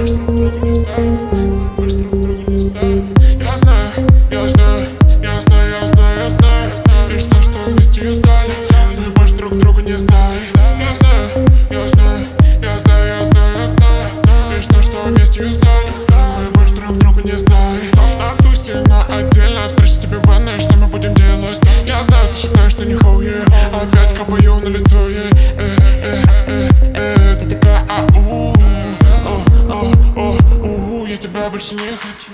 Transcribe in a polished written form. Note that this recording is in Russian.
больше друг друга не знаем, мы больше друг друга не знаем. Я знаю, я знаю, я знаю, я знаю, я знаю, я знаю лишь то, что вместе юзали, мы больше друг друга не знаем. Я знаю, я знаю, я знаю, я знаю, я знаю лишь то, что вместе юзали, мы больше друг друга не знаем. На тусе, на отдельно, встреча с тебе в ванной, что мы будем делать? Я знаю, ты считаешь, что не хоу, опять капаю на лицо, ты такая ау, я тебя больше не хочу.